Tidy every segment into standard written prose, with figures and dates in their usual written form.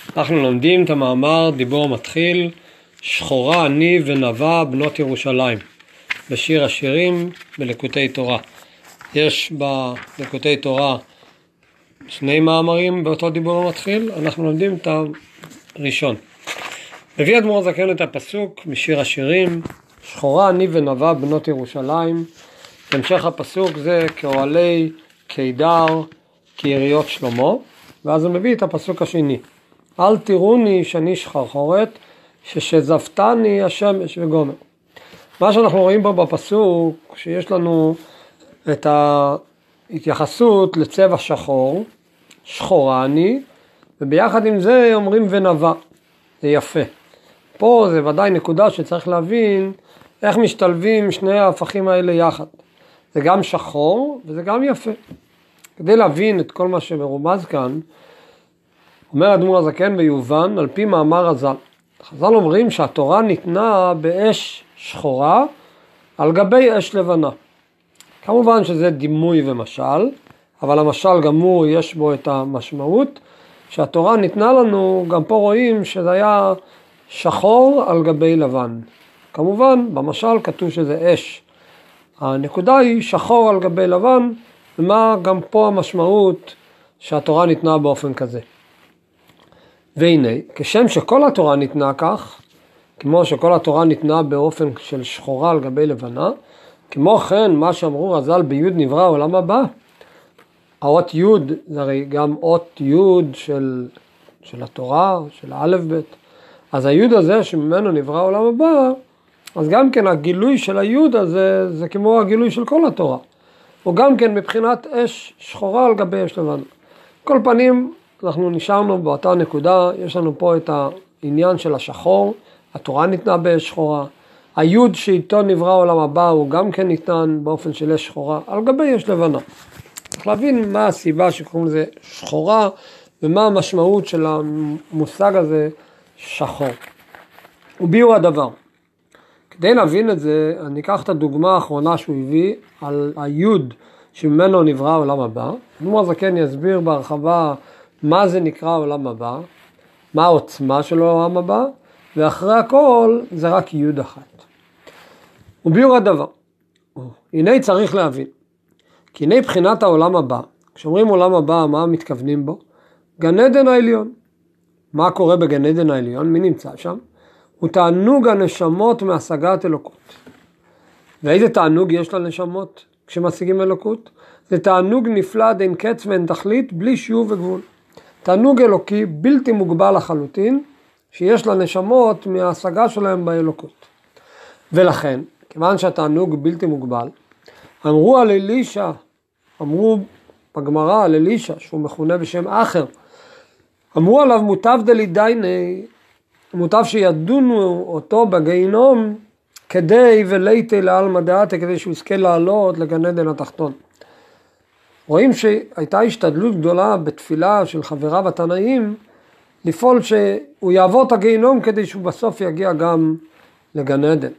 אנחנו לומדים את המאמר דיבור מתחיל, שחורה אני ונבה בנות ירושלים, בשיר השירים בליקוטי תורה. יש בליקוטי תורה שני מאמרים באותו דיבור מתחיל, אנחנו לומדים את הראשון. מביא אדמו"ר הזקן את הפסוק משיר השירים, שחורה אני ונבה בנות ירושלים. המשך הפסוק זה כאוהלי קידר כיריות שלמה, ואז הוא מביא את הפסוק השני. אל תראוני שאני שחרחורת, ששזפתני השמש וגומר. מה שאנחנו רואים פה בפסוק, שיש לנו את ההתייחסות לצבע שחור, שחורה אני, וביחד עם זה אומרים ונבה. זה יפה. פה זה ודאי נקודה שצריך להבין איך משתלבים שני ההפכים האלה יחד. זה גם שחור וזה גם יפה. כדי להבין את כל מה שמרומז כאן, אומר אדמו"ר הזקן ביובן, על פי מאמר חז"ל. חז"ל אומרים שהתורה ניתנה באש שחורה על גבי אש לבנה. כמובן שזה דימוי ומשל, אבל המשל גם הוא יש בו את המשמעות. שהתורה ניתנה לנו, גם פה רואים שזה היה שחור על גבי לבן. כמובן במשל כתוב שזה אש. הנקודה היא שחור על גבי לבן, ומה גם פה המשמעות שהתורה ניתנה באופן כזה. והנה, כשם שכל התורה ניתנה כך, כמו שכל התורה ניתנה באופן של שחורה על גבי לבנה, כמו כן מה שאמרו חז"ל ביוד נברא העולם הבא, האות יוד זה הרי גם אות יוד של התורה, של האלף בית. אז היוד הזה שממנו נברא העולם הבא, אז גם כן הגילוי של היוד הזה זה כמו הגילוי של כל התורה. הוא גם כן מבחינת אש שחורה על גבי אש לבן. כל פנים אנחנו נשארנו באותה נקודה, יש לנו פה את העניין של השחור, התורה ניתנה באש שחורה. היוד שאיתו נברא העולם הבא הוא גם כן ניתן באופן של אש שחורה על גבי אש לבנה. צריך להבין מה הסיבה שקוראים לזה שחורה ומה המשמעות של המושג הזה שחור. וביאור הדבר. כדי להבין את זה, אני אקח את הדוגמה האחרונה שהוא הביא על היוד שממנו נברא העולם הבא. אדמו"ר הזקן יסביר בהרחבה מה זה נקרא העולם הבא, מה העוצמה של העולם הבא, ואחרי הכל זה רק יוד אחת. וביאור הדבר. הנה צריך להבין. כי הנה בחינת העולם הבא, כשאומרים עולם הבא, מה מתכוונים בו? גן עדן העליון. מה קורה בגן עדן העליון? מי נמצא שם? הוא תענוג הנשמות מהשגת אלוקות. ואיזה תענוג יש לנשמות כשמשיגים אלוקות? זה תענוג נפלא אין קץ ואין תכלית בלי שיעור וגבול. תענוג אלוקי בלתי מוגבל לחלוטין, שיש לנשמות מההשגה שלהם באלוקות. ולכן, כיוון שהתענוג בלתי מוגבל, אמרו על אלישע, אמרו בגמרא על אלישע, שהוא מכונה בשם אחר, אמרו עליו מוטב דלידייני, מוטב שידונו אותו בגיהינום, כדי וליתי לעלמא דעתי, כדי שהוא יזכה לעלות לגן עדן התחתון. רואים שהייתה השתדלות גדולה בתפילה של חבריו התנאים, לפעול שהוא יעבור את הגיהינום כדי שהוא בסוף יגיע גם לגן עדן.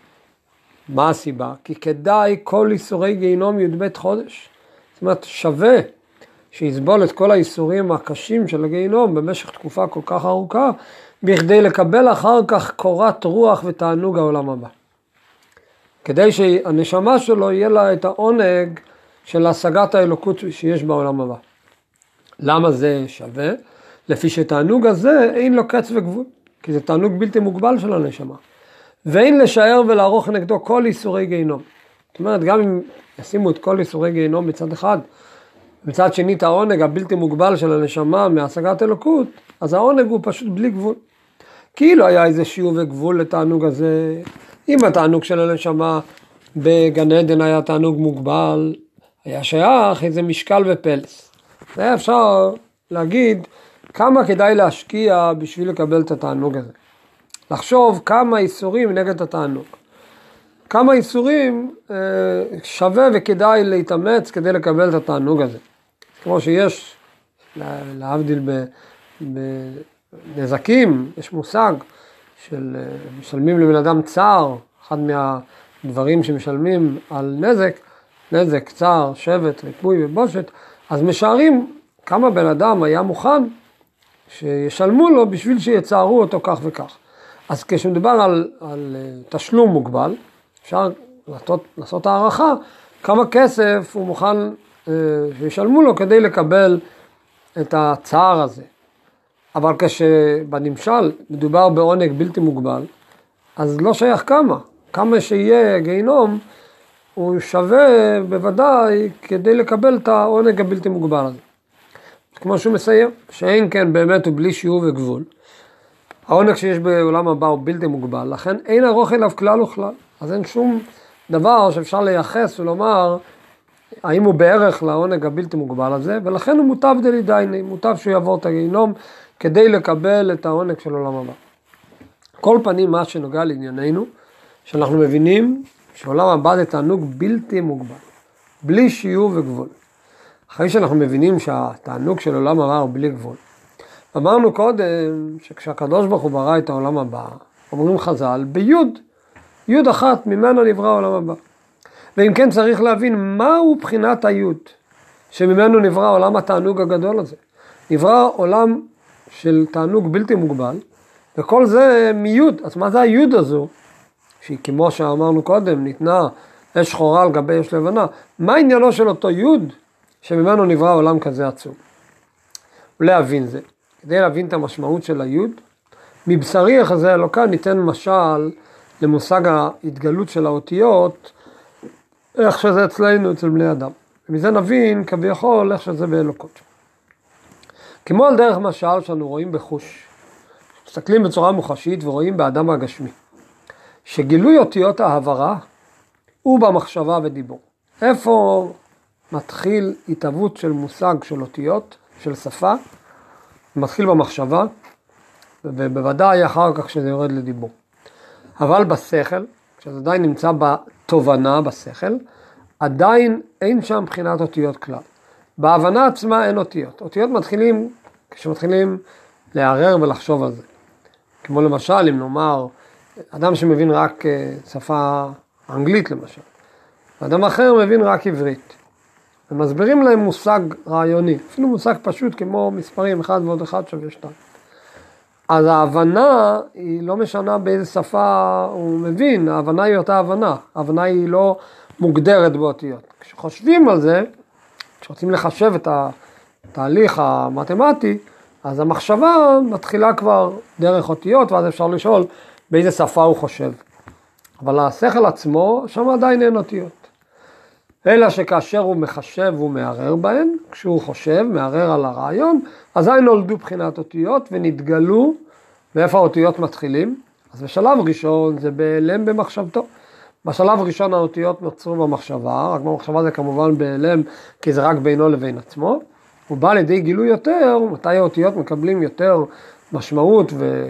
מה הסיבה? כי כדאי כל איסורי גיהינום י"ב חודש. זאת אומרת, שווה שיסבול את כל האיסורים הקשים של הגיהינום במשך תקופה כל כך ארוכה, בכדי לקבל אחר כך קורת רוח ותענוג העולם הבא. כדי שהנשמה שלו יהיה לה את העונג של השגת האלוקות שיש בעולם הבא. למה זה שווה? לפי שתענוג הזה אין לו קץ וגבול, כי זה תענוג בלתי מוגבל של הנשמה. ואין לשער ולערוך נגדו כל איסורי גיהינום. זאת אומרת, גם אם ישימו את כל איסורי גיהינום מצד אחד, מצד שני את העונג הבלתי מוגבל של הנשמה מהשגת אלוקות, אז העונג הוא פשוט בלי גבול. כאילו היה איזה שיעור וגבול לתענוג הזה. אם התענוג של הנשמה בגן עדן היה תענוג מוגבל, היה שייך איזה משקל ופלס. זה היה אפשר להגיד כמה כדאי להשקיע בשביל לקבל את התענוג הזה. לחשוב כמה איסורים נגד התענוג. כמה איסורים שווה וכדאי להתאמץ כדי לקבל את התענוג הזה. כמו שיש, להבדיל בנזקים, יש מושג של משלמים לבן אדם צער, אחד מהדברים שמשלמים על נזק, צער, שבט, ריפוי ובושת, אז משערים כמה בן אדם היה מוכן שישלמו לו בשביל שיצערו אותו כך וכך. אז כשמדובר על תשלום מוגבל, אפשר לעשות הערכה כמה כסף הוא מוכן שישלמו לו כדי לקבל את הצער הזה. אבל כשבנמשל מדובר בעונג בלתי מוגבל, אז לא שייך כמה שיהיה גיהינום, הוא שווה בוודאי כדי לקבל את העונג הבלתי מוגבל הזה. כמו שהוא מסיים, שאין כן באמת הוא בלי שיעור וגבול. העונג שיש בעולם הבא הוא בלתי מוגבל, לכן אין ארוך אליו כלל וכלל. אז אין שום דבר שאפשר לייחס ולומר האם הוא בערך לעונג הבלתי מוגבל הזה, ולכן הוא מוטב דלידייני, מוטב שהוא יעבור את הגיהינום כדי לקבל את העונג של עולם הבא. כל פנים מה שנוגע לענייננו, שאנחנו מבינים שעולם הבא זה תענוג בלתי מוגבל, בלי שיעור וגבול. אחרי שאנחנו מבינים שהתענוג של עולם הבא הוא בלי גבול. אמרנו קודם שכשהקדוש ברוך הוא ברא את העולם הבא, אומרים חז"ל, יוד אחת ממנו נברא העולם הבא. ואם כן צריך להבין מהו בחינת היוד, שממנו נברא עולם התענוג הגדול הזה. נברא עולם של תענוג בלתי מוגבל, וכל זה מיוד. אז מה זה היוד הזו? שהיא כמו שאמרנו קודם, ניתנה אש שחורה על גבי אש לבנה. מה עניינו של אותו יוד שממנו נברא עולם כזה עצום? ולהבין זה. כדי להבין את המשמעות של היוד, מבשרי יחזה אלוקה ניתן משל למושג ההתגלות של האותיות, איך שזה אצלנו, אצל בני אדם. ומזה נבין כביכול איך שזה באלוקות. כמו על דרך משל שאנו רואים בחוש, מסתכלים בצורה מוחשית ורואים באדם הגשמי, שגילוי אותיות העברה הוא במחשבה ודיבור. איפה מתחיל התהוות של מושג של אותיות, של שפה? מתחיל במחשבה, ובוודאי אחר כך שזה יורד לדיבור. אבל בשכל, כשזה עדיין נמצא בתובנה בשכל, עדיין אין שם בחינת אותיות כלל. בהבנה עצמה אין אותיות. אותיות מתחילים כשמתחילים לערער ולחשוב על זה. כמו למשל, אם נאמר, אדם שמבין רק שפה אנגלית למשל, אדם אחר מבין רק עברית. ומסבירים להם מושג רעיוני, אפילו מושג פשוט כמו מספרים 1 ועוד 1 שווה 2. אז ההבנה היא לא משנה באיזה שפה הוא מבין, ההבנה היא אותה הבנה, ההבנה היא לא מוגדרת באותיות. כשחושבים על זה, כשרוצים לחשב את התהליך המתמטי, אז המחשבה מתחילה כבר דרך אותיות, ואז אפשר לשאול באיזה שפה הוא חושב. אבל השכל עצמו, שם עדיין אין אותיות. אלא שכאשר הוא מחשב ומערער בהן, כשהוא חושב, מערער על הרעיון, אזי נולדו בחינת אותיות ונתגלו, ואיפה האותיות מתחילים? אז בשלב ראשון זה בהיעלם במחשבתו. בשלב ראשון האותיות נוצרו במחשבה, רק במחשבה זה כמובן בהיעלם, כי זה רק בינו לבין עצמו. הוא בא לידי גילוי יותר, מתי האותיות מקבלים יותר משמעות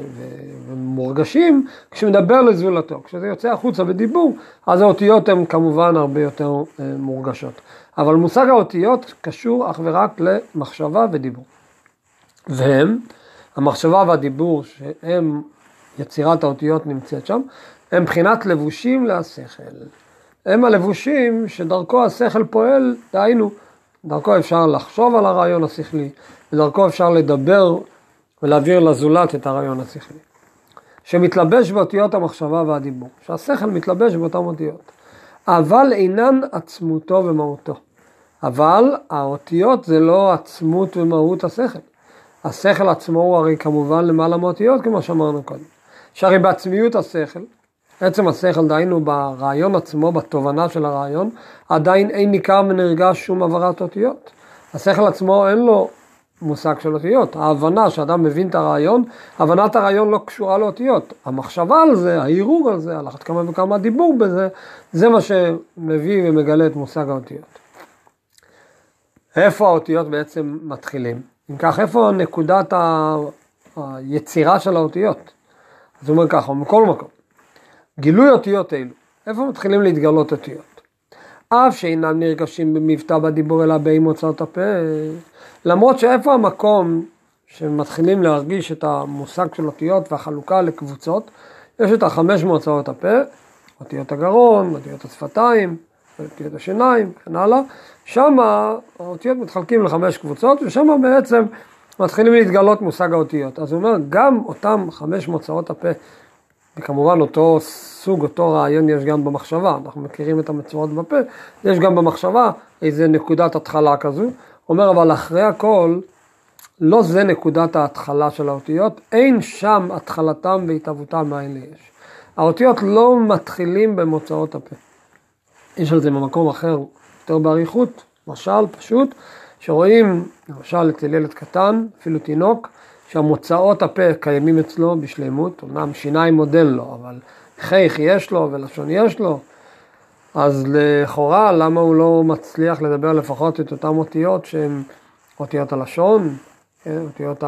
ומורגשים, כשמדבר לזולתו. כשזה יוצא החוצה בדיבור, אז האותיות הן כמובן הרבה יותר מורגשות. אבל מושג האותיות קשור אך ורק למחשבה ודיבור. והם, המחשבה והדיבור שהם יצירת האותיות נמצאת שם, הם בחינת לבושים להשכל. הם הלבושים שדרכו השכל פועל, דהיינו, דרכו אפשר לחשוב על הרעיון השכלי, ודרכו אפשר לדבר ולהעביר לזולת את הרעיון השכלי. שמתלבש באותיות המחשבה והדיבור, שהשכל מתלבש באותן אותיות. אבל אינן עצמותו ומהותו. אבל האותיות זה לא עצמות ומהות השכל. השכל עצמו הוא הרי כמובן למעלה מאותיות, כמו שאמרנו קודם. שהרי בעצמיות השכל, עצם השכל דהיינו ברעיון עצמו, בתובנה של הרעיון, עדיין אין ניכר ונרגש שום עברת אותיות. השכל עצמו אין לו מושג של אותיות. ההבנה שאדם מבין את הרעיון, הבנת הרעיון לא קשורה לאותיות. המחשבה על זה, העירור על זה, על אחת כמה וכמה דיבור בזה, זה מה שמביא ומגלה את מושג האותיות. איפה האותיות בעצם מתחילים? אם כך, איפה נקודת היצירה של האותיות? אז הוא אומר ככה, מכל מקום. גילוי אותיות אלו, איפה מתחילים להתגלות אותיות? אף שאינם נרגשים במבטא בדיבור אלא באי מוצאות הפה, למרות שאיפה המקום שמתחילים להרגיש את המושג של אותיות והחלוקה לקבוצות, יש את 5 מוצאות הפה, אותיות הגרון, אותיות השפתיים, אותיות השיניים, וכן הלאה. שם האותיות מתחלקים ל5 קבוצות, ושם בעצם מתחילים להתגלות מושג האותיות. אז הוא אומר, גם אותם 5 מוצאות הפה, וכמובן אותו סוג, אותו רעיון יש גם במחשבה, אנחנו מכירים את המצוות בפה, יש גם במחשבה איזה נקודת התחלה כזו. הוא אומר, אבל אחרי הכל, לא זה נקודת ההתחלה של האותיות, אין שם התחלתם והתהוותם מאין ליש. האותיות לא מתחילים במוצאות הפה. יש על זה במקום אחר, יותר באריכות, משל פשוט, שרואים, למשל אצל ילד קטן, אפילו תינוק, שהמוצאות הפה קיימים אצלו בשלמות, אומנם שיניים מודל לו, אבל חייך יש לו ולשון יש לו, אז לכאורה למה הוא לא מצליח לדבר לפחות את אותם אותיות שהן אותיות הלשון, אותיות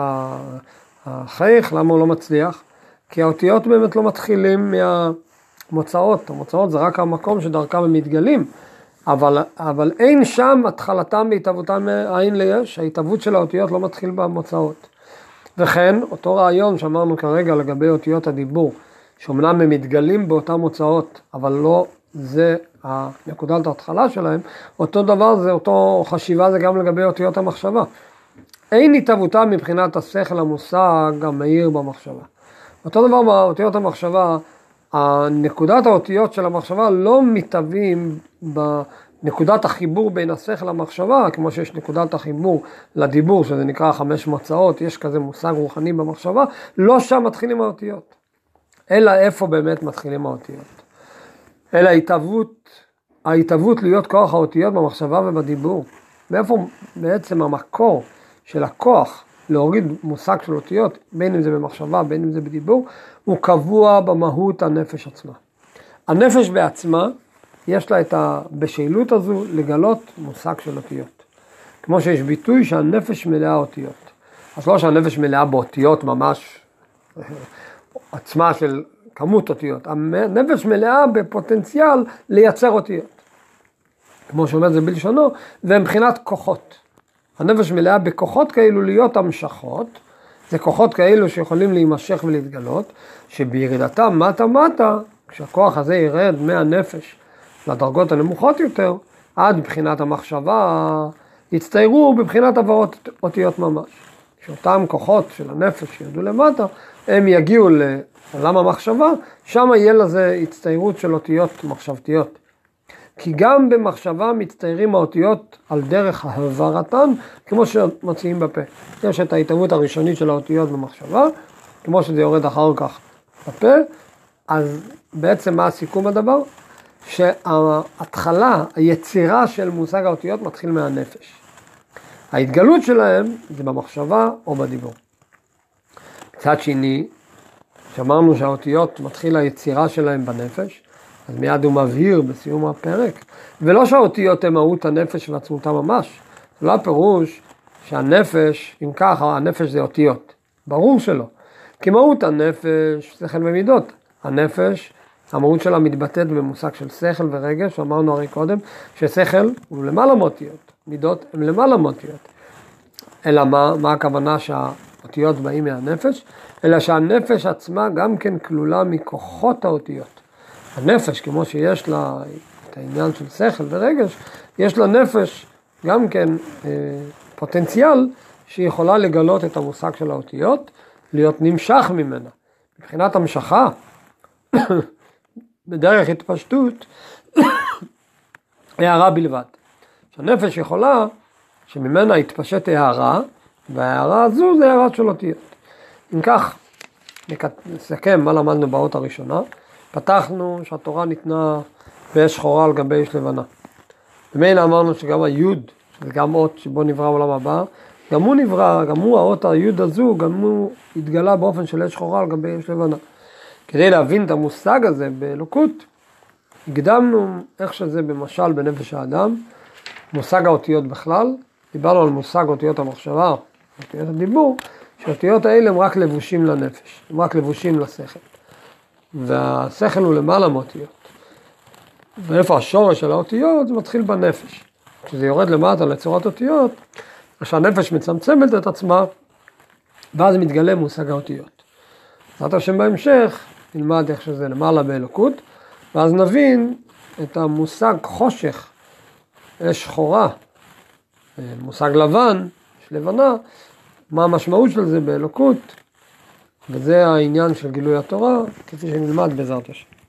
החייך, למה הוא לא מצליח? כי האותיות באמת לא מתחילים מהמוצאות, המוצאות זה רק המקום שדרכם הם מתגלים, אבל אין שם התחלתם והתהוותם מאין ליש, ההתהוות של האותיות לא מתחיל במוצאות. וכן, אותו רעיון שאמרנו כרגע לגבי אותיות הדיבור, שאומנם הם מתגלים באותם מוצאות, אבל לא זה נקודת ההתחלה שלהם, אותו דבר זה, אותו חשיבה זה גם לגבי אותיות המחשבה. אין התהוותם מבחינת השכל המושג המהיר במחשבה. אותו דבר באותיות המחשבה, נקודת האותיות של המחשבה לא מתהווים בנקודת החיבור בין השכל למחשבה, כמו שיש נקודת החיבור לדיבור, שזה נקרא 5 מוצאות, יש כזה מושג רוחני במחשבה, לא שם מתחילים האותיות. אלא איפה באמת מתחילים האותיות. אלא ההתהוות להיות כוח האותיות במחשבה ובדיבור. מאיפה בעצם המקור של הכוח להוריד מושג של אותיות, בין אם זה במחשבה, בין אם זה בדיבור, הוא קבוע במהות הנפש עצמה. הנפש בעצמה, יש לה את הבשלות הזו לגלות מושג של אותיות. כמו שיש ביטוי שהנפש מלאה אותיות. אז לא שהנפש מלאה באותיות ממש עצמה של כמות אותיות. הנפש מלאה בפוטנציאל לייצר אותיות. כמו שאומר זה בלשונו, ומבחינת כוחות. הנפש מלאה בכוחות כאלו להיות המשכות, זה כוחות כאלו שיכולים להימשך ולהתגלות, שבירידתם מטה, כשהכוח הזה ירד מהנפש לדרגות הנמוכות יותר, עד מבחינת המחשבה, יצטיירו בבחינת עברות אותיות ממש. שאותם כוחות של הנפש שירדו למטה, הם יגיעו לעולם המחשבה, שם יהיה לזה הצטיירות של אותיות מחשבתיות. כי גם במחשבה מצטיירים האותיות על דרך העברתן, כמו שמציעים בפה. יש את ההתהוות הראשונית של האותיות במחשבה, כמו שזה יורד אחר כך בפה, אז בעצם מה הסיכום הדבר? שההתחלה, היצירה של מושג האותיות מתחיל מהנפש. ההתגלות שלהם זה במחשבה או בדיבור. קצת שני, שאמרנו שהאותיות מתחיל היצירה שלהם בנפש, אז מיד הוא מבהיר בסיום הפרק, ולא שהאותיות הן מהות הנפש ועצמותה ממש, זה לא הפירוש שהנפש, אם ככה, הנפש זה אותיות, ברור שלא, כי מהות הנפש, שכל ומידות, הנפש, המהות שלה מתבטאת במושג של שכל ורגש, אמרנו הרי קודם, ששכל הוא למעלה מאותיות, מידות הן למעלה מאותיות, אלא מה הכוונה שהאותיות באים מהנפש? אלא שהנפש עצמה גם כן כלולה מכוחות האותיות. הנפש, כמו שיש לה את העניין של שכל ורגש, יש לה נפש גם כן פוטנציאל שיכולה לגלות את המושג של האותיות, להיות נמשך ממנה. מבחינת המשכה, בדרך התפשטות, הערה בלבד. שהנפש יכולה שממנה התפשט הערה, וההערה הזו זה הערה של אותיות. אם כך, נסכם מה למדנו באות הראשונה, פתחנו שהתורה ניתנה באש שחורה על גבי אש לבנה. במילא אמרנו שגם היוד, שזה גם אות שבו נברא העולם הבא, גם הוא נברא, גם הוא האות היוד הזו, גם הוא התגלה באופן של אש שחורה על גבי אש לבנה. כדי להבין את המושג הזה באלוקות, הקדמנו איך שזה במשל בנפש האדם, מושג האותיות בכלל, דיברנו על מושג אותיות המחשבה, אותיות הדיבור, שהאותיות האלה הם רק לבושים לנפש, הם רק לבושים לשכל. והשכל הוא למעלה מאותיות. ואיפה השורש של האותיות זה מתחיל בנפש. כשזה יורד למטה לצורת אותיות, כשהנפש מצמצמת את עצמה, ואז מתגלה מושג האותיות. זאת השם בהמשך, נלמד איך שזה למעלה באלוקות, ואז נבין את המושג חושך, אש שחורה, מושג לבן, יש לבנה, מה המשמעות של זה באלוקות, וזה העניין של גילוי התורה, כפי שנלמד בעזרת השם.